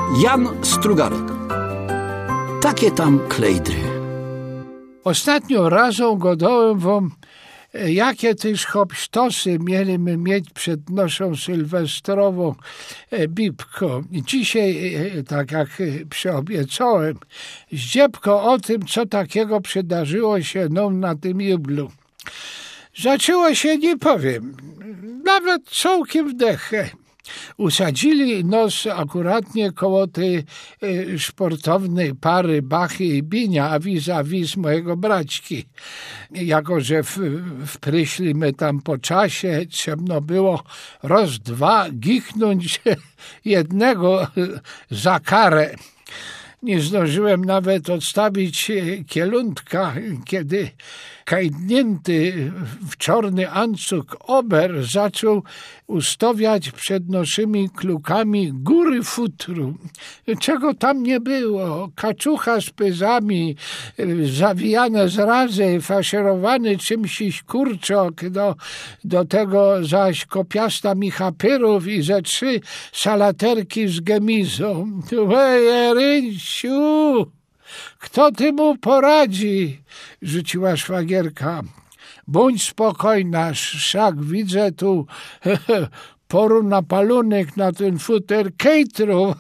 Jan Strugarek. Takie tam klejdry. Ostatnio razem gadałem wam, jakie też hopstosy mieliśmy mieć przed naszą sylwestrową bibką. Dzisiaj, tak jak przyobiecałem, zdziepko o tym, co takiego przydarzyło się nam na tym jublu. Zaczęło się, nie powiem, nawet całkiem wdechę. Usadzili nos akuratnie koło tej sportownej pary Bachy i Binia, a vis-a-vis mojego braćki. Jako że wpryśli my tam po czasie, trzeba było raz, dwa gichnąć jednego za karę. Nie zdążyłem nawet odstawić kieluntka, kiedy kajdnięty w czarny ancuk ober zaczął ustawiać przed naszymi klukami góry futru. Czego tam nie było? Kaczucha z pyzami, zawijane zrazy, faszerowany czymś kurczok, do tego zaś kopiasta michapyrów i ze 3 salaterki z gemizą. Rynciu, kto ty mu poradzi? Rzuciła szwagierka. Bądź spokojna, wszak widzę tu poru na palunek na ten futer kejtru.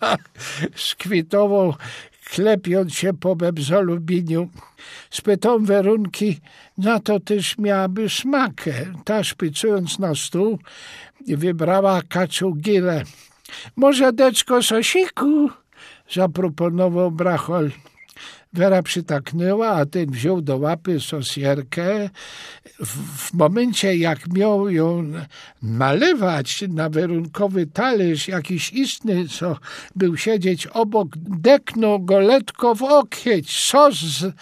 Skwitował, klepiąc się po bebzolu Biniu. Spytał Werunki, na to też miałaby smakę. Ta, szpicując na stół, wybrała kaczugilę. Może deczko sosiku? Zaproponował Brachol. Wera przytaknęła, a ten wziął do łapy sosierkę. W momencie, jak miał ją nalewać na werunkowy talerz, jakiś istny, co był siedzieć obok, deknął go letko w okieć. Sos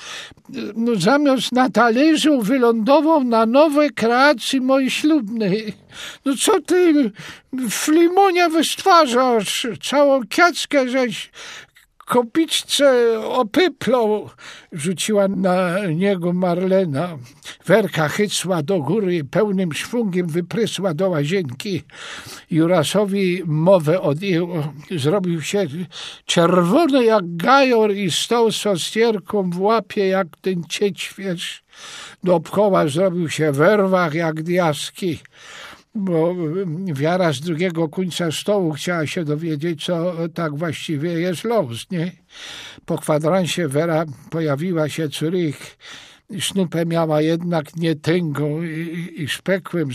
zamiast na talerzu wylądował na nowej kreacji mojej ślubnej. No co ty, Flimonia, wystwarzasz? Całą kiackę żeś kopiczce opyplą, rzuciła na niego Marlena. Werka chycła do góry i pełnym szwungiem wyprysła do łazienki. Jurasowi mowę odjęło. Zrobił się czerwony jak gajor i stał z sosierką w łapie jak ten cieć-śwież. Dookoła zrobił się w werwach jak diaski, bo Wiara z drugiego końca stołu chciała się dowiedzieć, co tak właściwie jest los, nie? Po kwadransie Wera pojawiła się Curych. Sznupę miała jednak nie tęgą i szpekłem,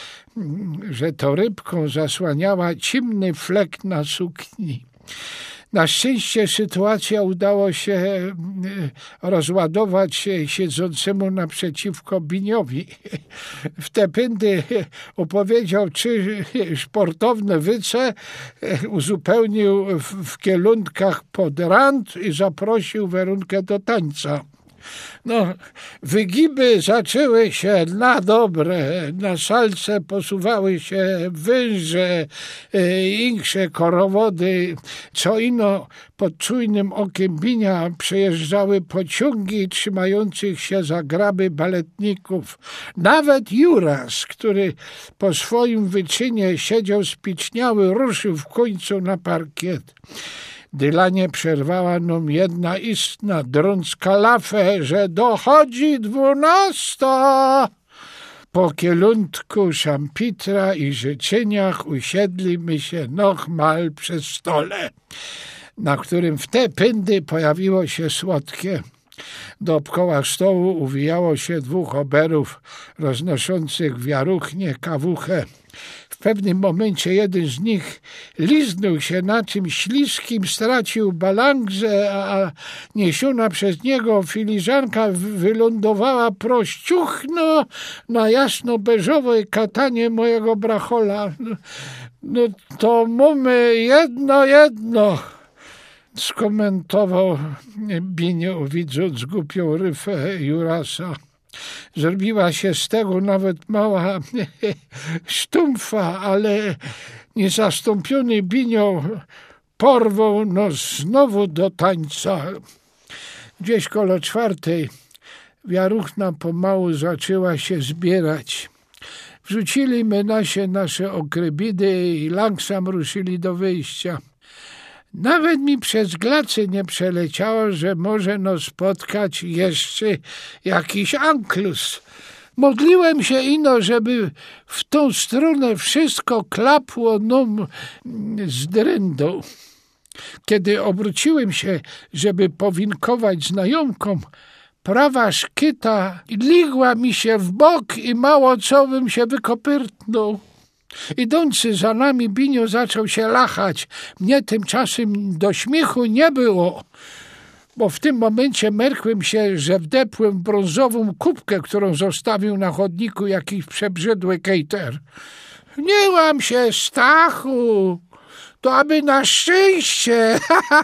że to rybką zasłaniała ciemny flek na sukni. Na szczęście sytuacja udało się rozładować siedzącemu naprzeciwko Biniowi. W te pędy opowiedział 3 sportowne wyce, uzupełnił w kielunkach pod rand i zaprosił Werunkę do tańca. No, wygiby zaczęły się na dobre, na salce posuwały się węże, insze korowody, co ino pod czujnym okiem Binia przejeżdżały pociągi trzymających się za graby baletników. Nawet Juras, który po swoim wyczynie siedział spiczniały, ruszył w końcu na parkiet. Dylanie przerwała nam jedna istna, drąc kalafę, że dochodzi 12. Po kieluntku szampitra i życzeniach usiedliśmy się nochmal przy stole, na którym w te pędy pojawiło się słodkie. Dookoła stołu uwijało się 2 oberów roznoszących wiaruchnie kawuchę. W pewnym momencie jeden z nich liznął się na czymś śliskim, stracił balangzę, a niesiona przez niego filiżanka wylądowała prościuchno na jasno-beżowej katanie mojego Brachola. No to mamy jedno, skomentował Biniu, widząc głupią ryfę Jurasa. Zrobiła się z tego nawet mała sztumfa, ale niezastąpiony Binio porwał nas znowu do tańca. Gdzieś koło 4 wiaruchna pomału zaczęła się zbierać. Wrzucili my nasze okrybidy i langsam ruszyli do wyjścia. Nawet mi przez glacy nie przeleciało, że może spotkać jeszcze jakiś anklus. Modliłem się ino, żeby w tą stronę wszystko klapło z drędą. Kiedy obróciłem się, żeby powinkować znajomkom, prawa szkyta ligła mi się w bok i mało co bym się wykopyrtnął. Idący za nami Binio zaczął się lachać. Mnie tymczasem do śmiechu nie było, bo w tym momencie merkłem się, że wdepłem w brązową kubkę, którą zostawił na chodniku jakiś przebrzydły kejter. Nie łam się, Stachu, to aby na szczęście.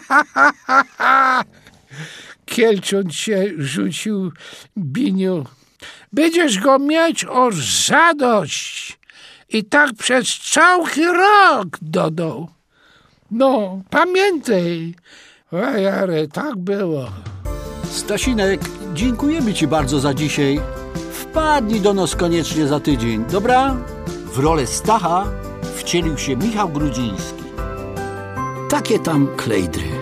Kielcząc się, rzucił Biniu. Będziesz go mieć zadość. I tak przez cały rok, dodał. No, pamiętaj. Jare, tak było. Stasinek, dziękujemy ci bardzo za dzisiaj. Wpadnij do nas koniecznie za tydzień, dobra? W rolę Stacha wcielił się Michał Grudziński. Takie tam klejdry.